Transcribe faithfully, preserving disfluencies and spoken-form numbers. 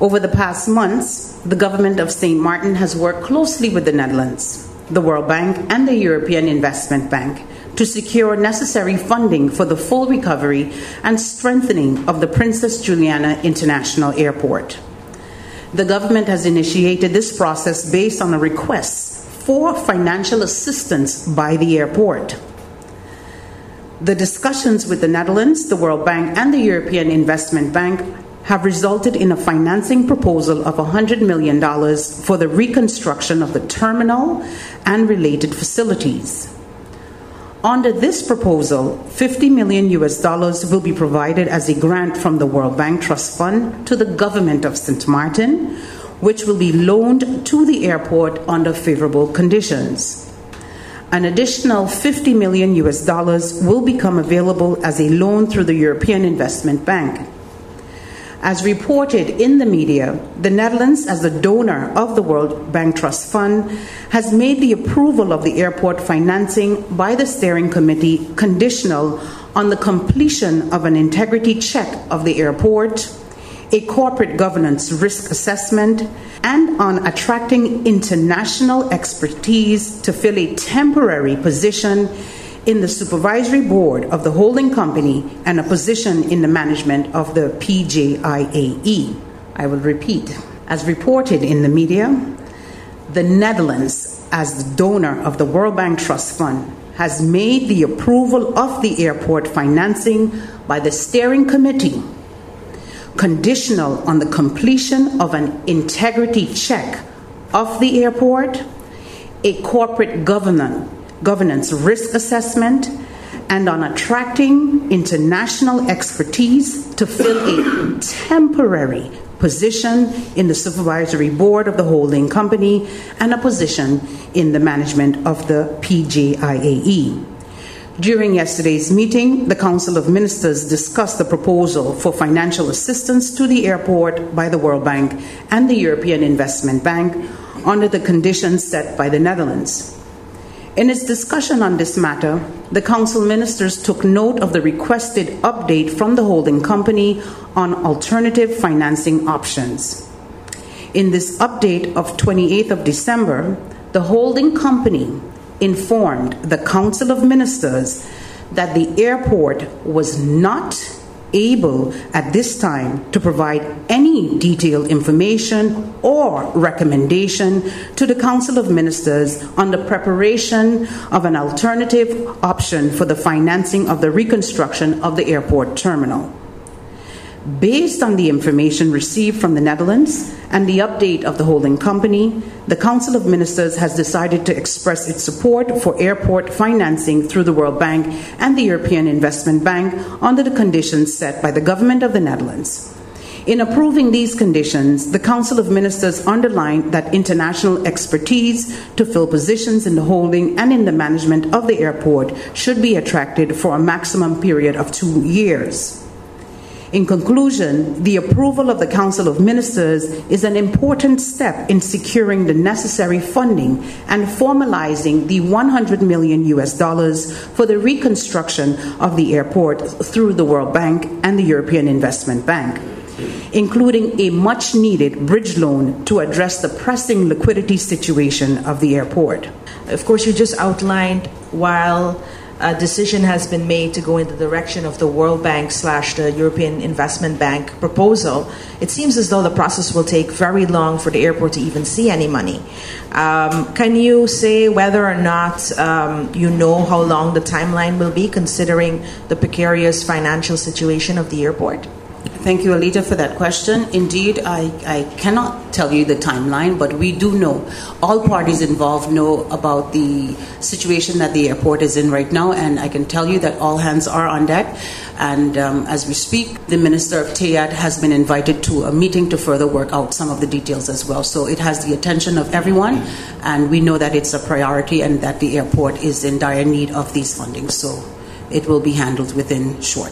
Over the past months, the government of Saint Martin has worked closely with the Netherlands, the World Bank, and the European Investment Bank to secure necessary funding for the full recovery and strengthening of the Princess Juliana International Airport. The government has initiated this process based on a request for financial assistance by the airport. The discussions with the Netherlands, the World Bank, and the European Investment Bank have resulted in a financing proposal of one hundred million dollars for the reconstruction of the terminal and related facilities. Under this proposal, fifty million U S dollars will be provided as a grant from the World Bank Trust Fund to the government of Saint Martin, which will be loaned to the airport under favorable conditions. An additional fifty million U S dollars will become available as a loan through the European Investment Bank. As reported in the media, the Netherlands, as the donor of the World Bank Trust Fund, has made the approval of the airport financing by the steering committee conditional on the completion of an integrity check of the airport, a corporate governance risk assessment, and on attracting international expertise to fill a temporary position in the supervisory board of the holding company and a position in the management of the P J I A E. I will repeat. As reported in the media, the Netherlands, as the donor of the World Bank Trust Fund, has made the approval of the airport financing by the steering committee conditional on the completion of an integrity check of the airport, a corporate governance governance risk assessment, and on attracting international expertise to fill a temporary position in the supervisory board of the holding company and a position in the management of the P J I A E. During yesterday's meeting, the Council of Ministers discussed the proposal for financial assistance to the airport by the World Bank and the European Investment Bank under the conditions set by the Netherlands. In its discussion on this matter, the Council Ministers took note of the requested update from the holding company on alternative financing options. In this update of twenty-eighth of December, the holding company informed the Council of Ministers that the airport was not able at this time to provide any detailed information or recommendation to the Council of Ministers on the preparation of an alternative option for the financing of the reconstruction of the airport terminal. Based on the information received from the Netherlands and the update of the holding company, the Council of Ministers has decided to express its support for airport financing through the World Bank and the European Investment Bank under the conditions set by the Government of the Netherlands. In approving these conditions, the Council of Ministers underlined that international expertise to fill positions in the holding and in the management of the airport should be attracted for a maximum period of two years. In conclusion, the approval of the Council of Ministers is an important step in securing the necessary funding and formalizing the one hundred million U S dollars for the reconstruction of the airport through the World Bank and the European Investment Bank, including a much-needed bridge loan to address the pressing liquidity situation of the airport. Of course, you just outlined while a decision has been made to go in the direction of the World Bank slash the European Investment Bank proposal, it seems as though the process will take very long for the airport to even see any money. Um, can you say whether or not um, you know how long the timeline will be, considering the precarious financial situation of the airport? Thank you, Alita, for that question. Indeed, I, I cannot tell you the timeline, but we do know, all parties involved know about the situation that the airport is in right now, and I can tell you that all hands are on deck. And um, as we speak, the Minister of T A D has been invited to a meeting to further work out some of the details as well. So it has the attention of everyone, and we know that it's a priority and that the airport is in dire need of these fundings. So it will be handled within short.